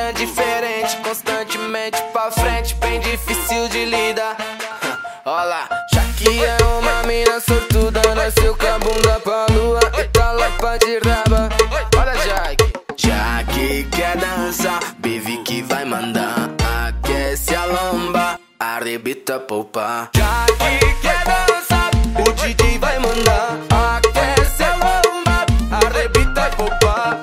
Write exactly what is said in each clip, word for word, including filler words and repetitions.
mina diferente, constantemente pra frente, bem difícil de lidar. Olha, Jaque é uma mina sortuda, nasceu com a bunda pra lua e tá louca de raba. Olha, Jaque. Jaque quer dançar, baby que vai mandar. Aquece a lomba, arrebita a polpa. Jaque quer dançar, o D J vai mandar. Aquece a lomba, arrebita a polpa.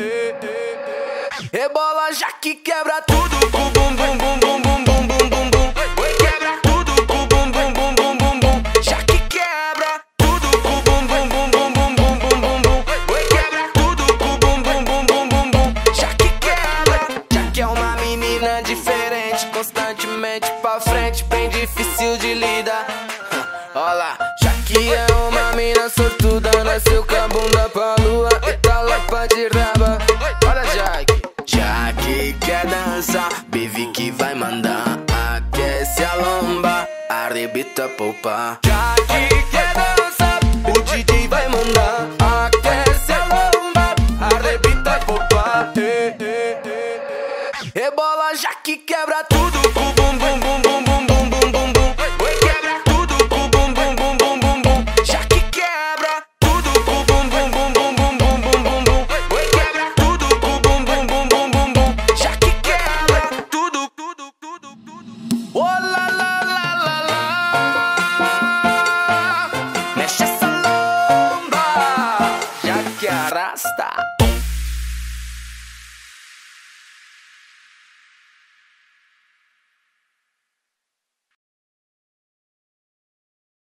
Rebola, Jaque quebra tudo com bum bum bum bum bum bum bum bum bum. Quebra tudo com bum bum bum bum bum bum. Jaque quebra tudo com bum bum bum bum bum bum bum bum bum. Quebra tudo com bum bum bum bum bum bum. Jaque quebra. Jaque é uma menina diferente, constantemente pra frente, bem difícil de lidar. Olha, Jaque é uma mina sortuda, nasceu com a bunda pra lua e tá louca de raba. Olha, Jaque. Jaque quer dançar, baby que vai mandar. Aquece a lomba, arrebita a polpa.